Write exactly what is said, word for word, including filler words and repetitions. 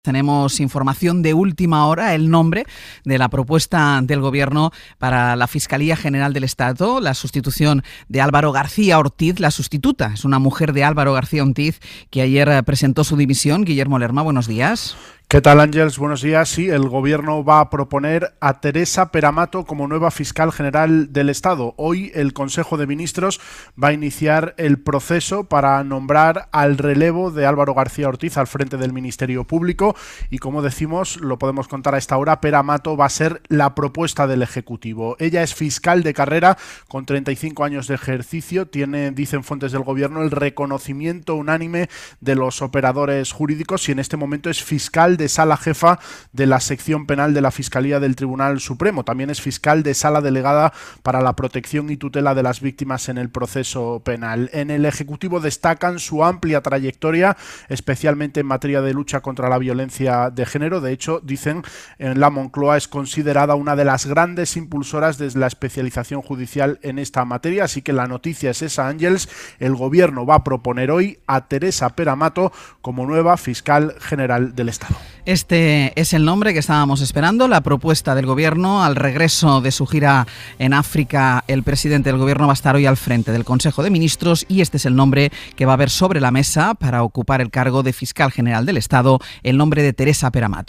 Tenemos información de última hora, el nombre de la propuesta del Gobierno para la Fiscalía General del Estado, la sustitución de Álvaro García Ortiz. La sustituta es una mujer de Álvaro García Ortiz que ayer presentó su dimisión. Guillermo Lerma, buenos días. ¿Qué tal, Ángels? Buenos días. Sí, el Gobierno va a proponer a Teresa Peramato como nueva fiscal general del Estado. Hoy el Consejo de Ministros va a iniciar el proceso para nombrar al relevo de Álvaro García Ortiz al frente del Ministerio Público y, como decimos, lo podemos contar a esta hora, Peramato va a ser la propuesta del Ejecutivo. Ella es fiscal de carrera con treinta y cinco años de ejercicio, tiene, dicen fuentes del Gobierno, el reconocimiento unánime de los operadores jurídicos y en este momento es fiscal de de sala jefa de la sección penal de la Fiscalía del Tribunal Supremo. También es fiscal de sala delegada para la protección y tutela de las víctimas en el proceso penal. En el Ejecutivo destacan su amplia trayectoria, especialmente en materia de lucha contra la violencia de género. De hecho, dicen, en la Moncloa es considerada una de las grandes impulsoras de la especialización judicial en esta materia. Así que la noticia es esa, Ángels. El Gobierno va a proponer hoy a Teresa Peramato como nueva fiscal general del Estado. Este es el nombre que estábamos esperando, la propuesta del Gobierno. Al regreso de su gira en África, el presidente del Gobierno va a estar hoy al frente del Consejo de Ministros y este es el nombre que va a haber sobre la mesa para ocupar el cargo de fiscal general del Estado, el nombre de Teresa Peramato.